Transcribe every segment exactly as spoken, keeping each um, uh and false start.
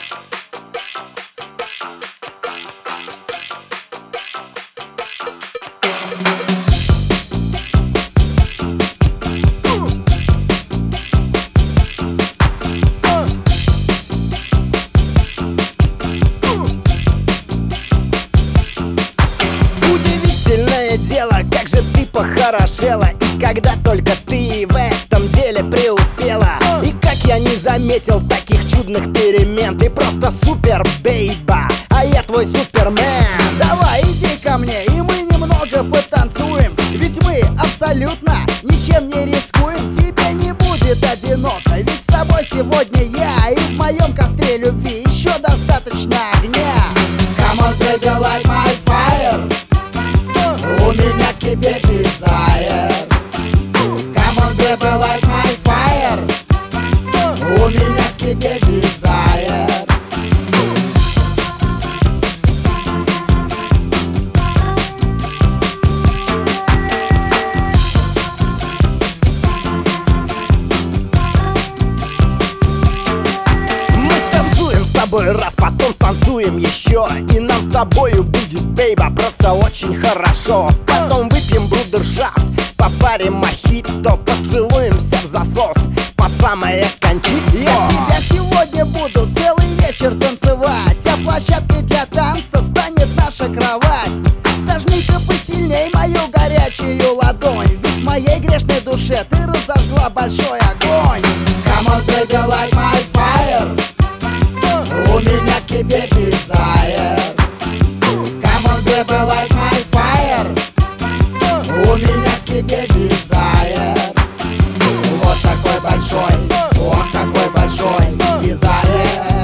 Удивительное дело, как же ты похорошела. И когда только ты в этом деле преуспела. И как я не заметил таких чудных перемен. Ты просто супер, бейба, а я твой супермен. Давай, иди ко мне, и мы немного потанцуем. Ведь мы абсолютно ничем не рискуем. Тебе не будет одиноко, ведь с тобой сегодня я. И в моем костре любви еще достаточно огня. Come on, baby, light my fire. У меня к тебе desire. Come on, baby, light my fire. У меня к тебе desire. Мы станцуем с тобой раз, потом станцуем еще. И нам с тобою будет, бейба, просто очень хорошо. Потом выпьем брудершафт, попарим мохито, поцелуемся в засос по самое кончито. Я тебя сегодня буду целый вечер танцевать, а площадкой для танцев станет наша кровать. Сожми-ка посильней мою горячую ладонь, ведь в моей грешной душе ты разожгла большой огонь. Come on, baby, light my fire. У меня к тебе desire. Come on, baby, light my fire. У меня к тебе desire. Вот такой большой, ох, какой большой desire.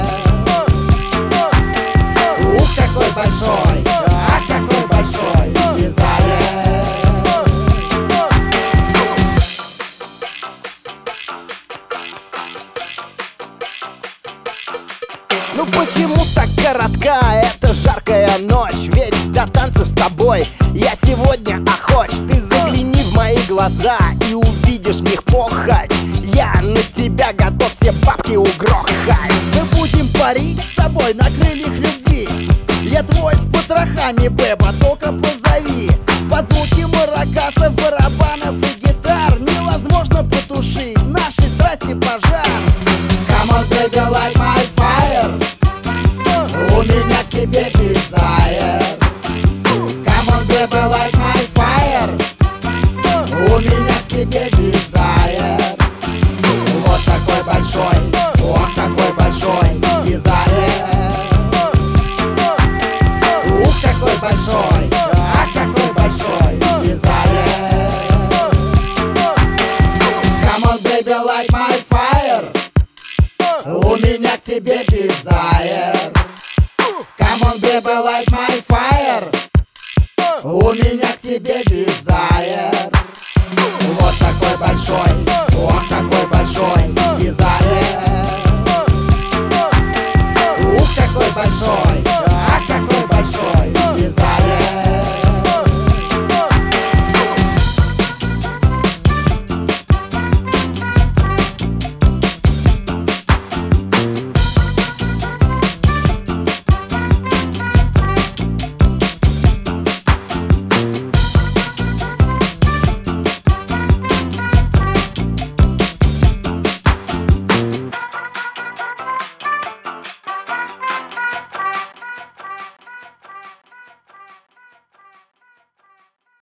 Ух, какой большой, ах, какой большой desire. Ну почему так коротка эта жаркая ночь? Ведь до танцев с тобой я сегодня охоч. Ты загляни в мои глаза и увидишь в них похоть. Я на тебя готов все бабки угрохать. Мы будем парить с тобой на крыльях любви. Я твой с потрохами, беба, только позови. Под звуки маракасов, барабанов и гитар невозможно потушить нашей страсти пожар. Come on, baby, light my fire. У меня к тебе desire. Come on, baby, light my fire. У меня к тебе desire. Вот такой большой, ох, какой большой desire. Ух, какой большой, ах, какой большой desire. Come on, baby, light my fire. У меня к тебе desire.